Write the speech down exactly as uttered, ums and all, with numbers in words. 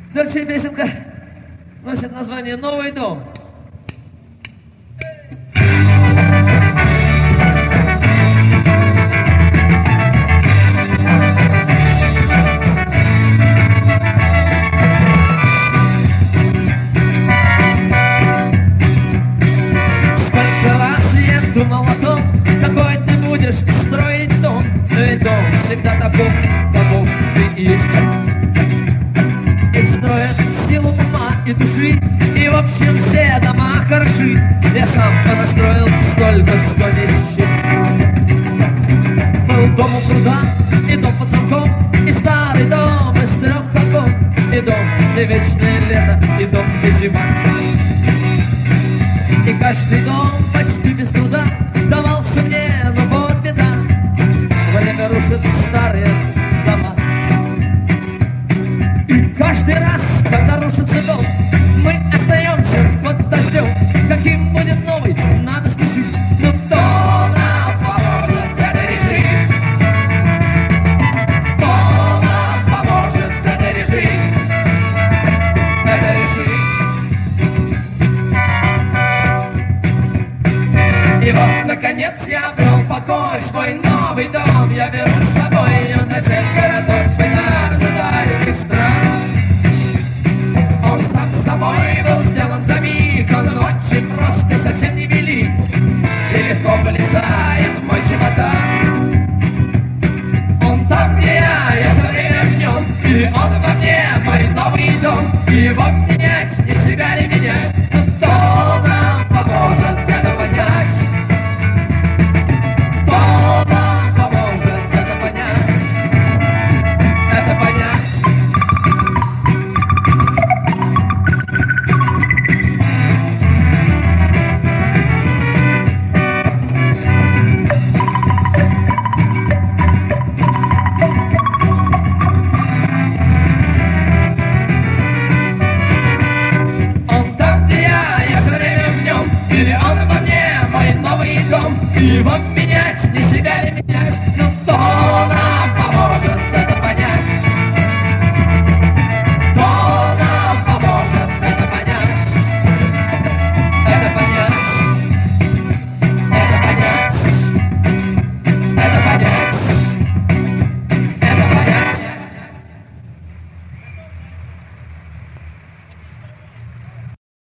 Следующая песенка носит название «Новый дом». Сколько раз я думал о том, какой ты будешь строить дом. Но ведь дом всегда таков, каков ты и есть. Их строят в силу ума и души, и в общем все дома хороши. Я сам понастроил столько, что не счесть. Был дом у пруда, и дом под замком, и старый дом из трех окон, и дом, где вечное лето, и дом, где зима. И каждый дом почти без труда давался мне, но вот беда, время рушит старые дома. И каждый раз, когда рушится дом, мы остаемся под дождем. Каким будет новый, надо спешить, но кто нам поможет это решить? Кто нам поможет это решить? Это решить. И вот, наконец, я обрел покой, свой новый дом я беру с собой. Он на всех городов и на дальних стран. Он сам с тобой был сделан за миг, он очень прост и совсем не велик, и легко вылезать